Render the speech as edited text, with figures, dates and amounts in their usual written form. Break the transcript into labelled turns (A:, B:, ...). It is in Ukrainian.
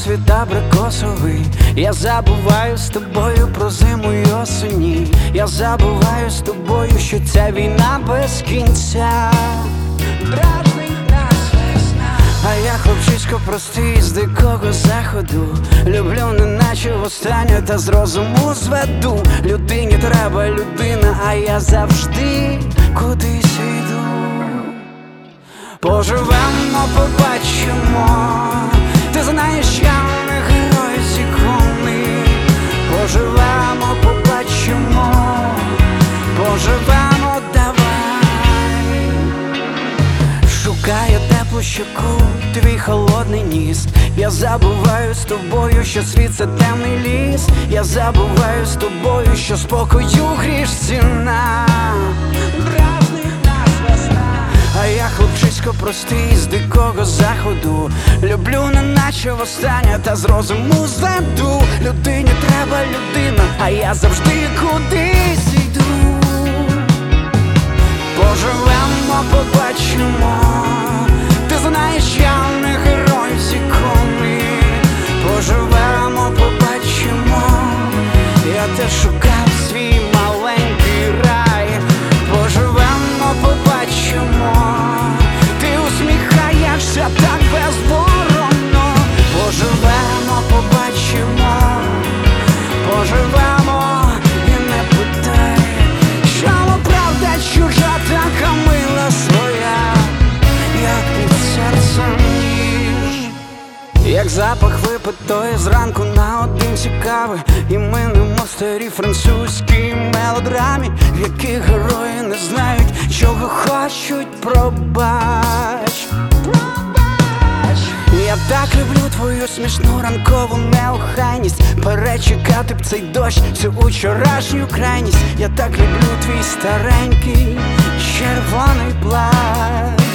A: світ абрикосовий. Я забуваю з тобою про зиму й осені. Я забуваю з тобою, що ця війна без кінця. Дражнить нас весна. А я хлопчисько простий з дикого заходу. Люблю неначе востаннє, та з розуму зведу. Людині треба людина, а я завжди кудись йду. Поживемо, побачимо. Ти знаєш, я не герой з ікони. Поживемо, побачимо. Поживемо, давай. Шукаю теплу щоку, твій холодний ніс. Я забуваю з тобою, що світ це темний ліс. Я забуваю з тобою, що спокою гріш ціна. А я хлопчисько простий з дикого заходу. Люблю неначе востаннє, та з розуму зведу. Людині треба людина, а я завжди кудись йду. Поживемо, побачимо. Ти знаєш, я не герой з ікони. Поживемо, побачимо. Я теж шукав свій маленький рай. Поживемо, побачимо. Ти усміхаєшся так безборонно. Поживемо, побачимо. Поживемо і не питай, що правда чужа, така мила своя, як під серцем ніж. Як запах випитої зранку наодинці кави. І ми немов старі французькі мелодрамі, в яких герої не знають, чого хочуть. Пробач. Я так люблю твою смішну ранкову неохайність. Перечекати б цей дощ, цю учорашню крайність. Я так люблю твій старенький червоний плащ.